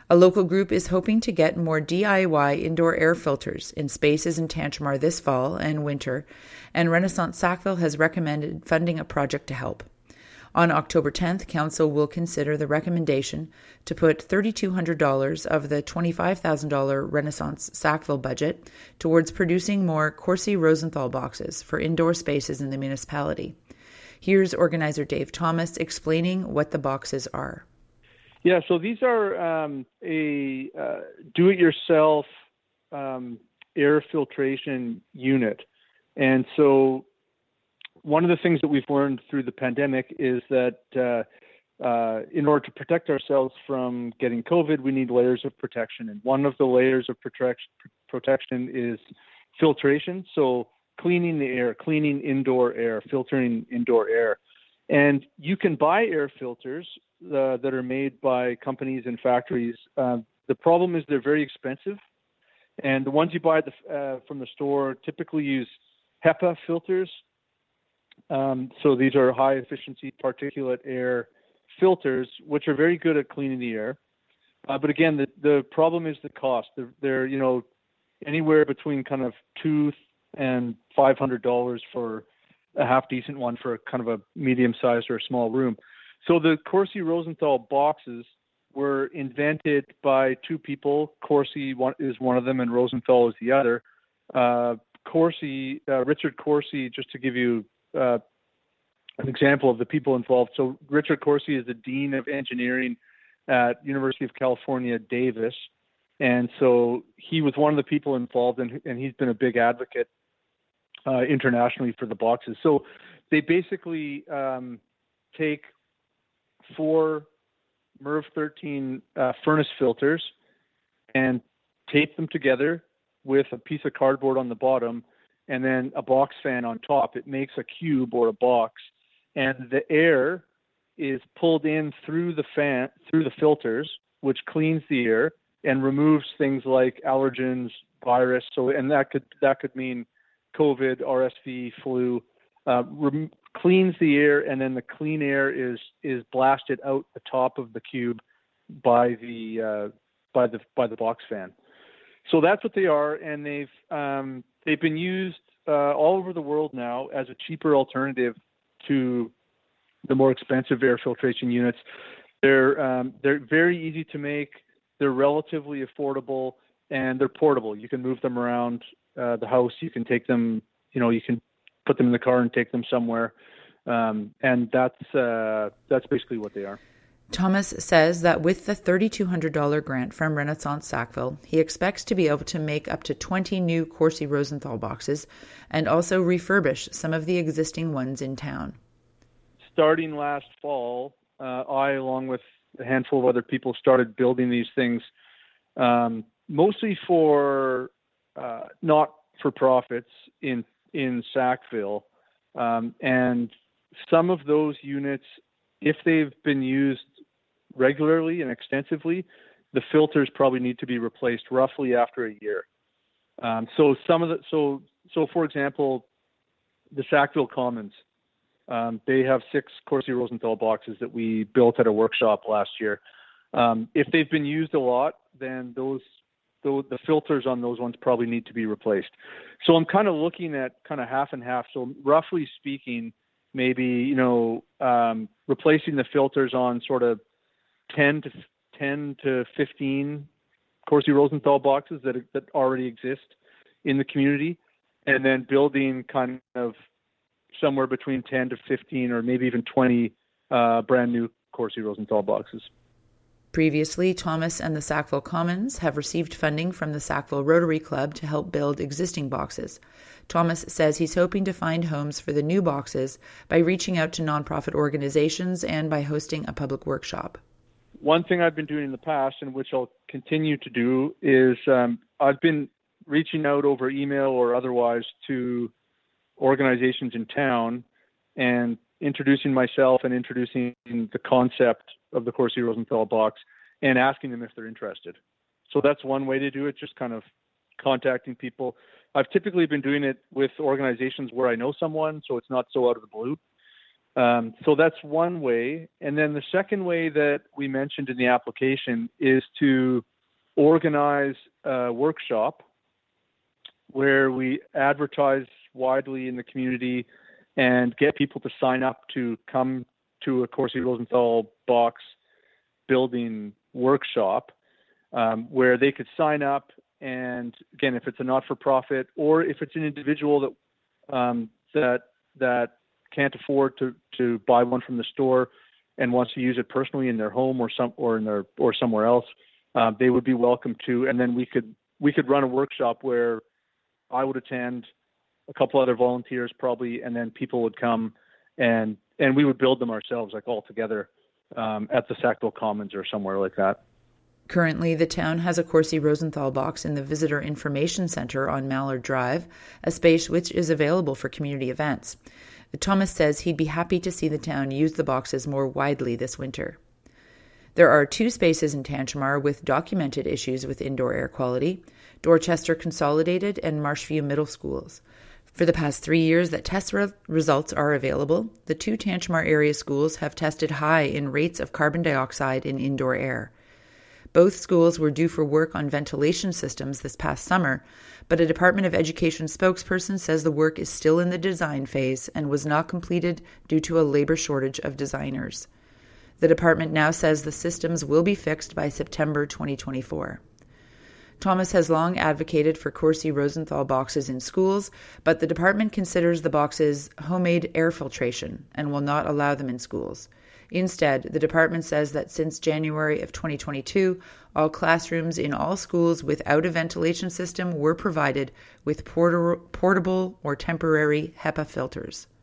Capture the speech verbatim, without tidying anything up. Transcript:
A local group is hoping to get more D I Y indoor air filters in spaces in Tantramar this fall and winter, and Renaissance Sackville has recommended funding a project to help. On October tenth, Council will consider the recommendation to put three thousand two hundred dollars of the twenty-five thousand dollars Renaissance Sackville budget towards producing more Corsi Rosenthal boxes for indoor spaces in the municipality. Here's organizer Dave Thomas explaining what the boxes are. Yeah, so these are um, a uh, do-it-yourself um, air filtration unit. And so one of the things that we've learned through the pandemic is that uh, uh, in order to protect ourselves from getting COVID, we need layers of protection. And one of the layers of protection, protection is filtration. So cleaning the air, cleaning indoor air, filtering indoor air. And you can buy air filters uh, that are made by companies and factories. Uh, the problem is they're very expensive. And the ones you buy the, uh, from the store typically use HEPA filters. Um, so these are high efficiency particulate air filters, which are very good at cleaning the air. Uh, but again, the, the problem is the cost. They're, they're, you know, anywhere between kind of two and five hundred dollars for a half decent one for kind of a medium sized or a small room. So the Corsi Rosenthal boxes were invented by two people. Corsi one, is one of them and Rosenthal is the other. Uh, Corsi, uh, Richard Corsi, just to give you uh, an example of the people involved. So Richard Corsi is the Dean of Engineering at University of California, Davis. And so he was one of the people involved, and, and he's been a big advocate Uh, internationally for the boxes. So they basically um, take four MERV thirteen uh, furnace filters and tape them together with a piece of cardboard on the bottom and then a box fan on top. It makes a cube or a box, and the air is pulled in through the fan, through the filters, which cleans the air and removes things like allergens, virus. So, and that could that could mean COVID, R S V, flu, uh, rem- cleans the air, and then the clean air is is blasted out the top of the cube by the uh, by the by the box fan. So that's what they are, and they've um, they've been used uh, all over the world now as a cheaper alternative to the more expensive air filtration units. They're um, they're very easy to make. They're relatively affordable, and they're portable. You can move them around Uh, the house. You can take them, you know, you can put them in the car and take them somewhere. Um, and that's uh, that's basically what they are. Thomas says that with the three thousand two hundred dollars grant from Renaissance Sackville, he expects to be able to make up to twenty new Corsi Rosenthal boxes and also refurbish some of the existing ones in town. Starting last fall, uh, I, along with a handful of other people, started building these things, um, mostly for Uh, not for profits in in Sackville, um, and some of those units, if they've been used regularly and extensively, the filters probably need to be replaced roughly after a year. Um, so some of the so so for example, the Sackville Commons, um, they have six Corsi Rosenthal boxes that we built at a workshop last year. Um, if they've been used a lot, then those So the filters on those ones probably need to be replaced. So I'm kind of looking at kind of half and half. So roughly speaking, maybe, you know, um, replacing the filters on sort of ten to fifteen Corsi Rosenthal boxes that that already exist in the community, and then building kind of somewhere between ten to fifteen or maybe even twenty uh, brand new Corsi Rosenthal boxes. Previously, Thomas and the Sackville Commons have received funding from the Sackville Rotary Club to help build existing boxes. Thomas says he's hoping to find homes for the new boxes by reaching out to nonprofit organizations and by hosting a public workshop. One thing I've been doing in the past, and which I'll continue to do, is um, I've been reaching out over email or otherwise to organizations in town and introducing myself and introducing the concept of the Corsi Rosenthal box and asking them if they're interested. So that's one way to do it, just kind of contacting people. I've typically been doing it with organizations where I know someone, so it's not so out of the blue. Um, so that's one way. And then the second way that we mentioned in the application is to organize a workshop where we advertise widely in the community and get people to sign up to come to a Corsi Rosenthal box building workshop, um, where they could sign up. And again, if it's a not-for-profit or if it's an individual that um, that that can't afford to, to buy one from the store and wants to use it personally in their home or some or in their or somewhere else, uh, they would be welcome to. And then we could we could run a workshop where I would attend, a couple other volunteers probably, and then people would come and and we would build them ourselves, like all together um, at the Sackville Commons or somewhere like that. Currently, the town has a Corsi Rosenthal box in the Visitor Information Center on Mallard Drive, a space which is available for community events. Thomas says he'd be happy to see the town use the boxes more widely this winter. There are two spaces in Tantramar with documented issues with indoor air quality, Dorchester Consolidated and Marshview Middle Schools. For the past three years that test re- results are available, the two Tantramar area schools have tested high in rates of carbon dioxide in indoor air. Both schools were due for work on ventilation systems this past summer, but a Department of Education spokesperson says the work is still in the design phase and was not completed due to a labor shortage of designers. The department now says the systems will be fixed by September twenty twenty-four. Thomas has long advocated for Corsi Rosenthal boxes in schools, but the department considers the boxes homemade air filtration and will not allow them in schools. Instead, the department says that since January of twenty twenty-two, all classrooms in all schools without a ventilation system were provided with portable or temporary HEPA filters.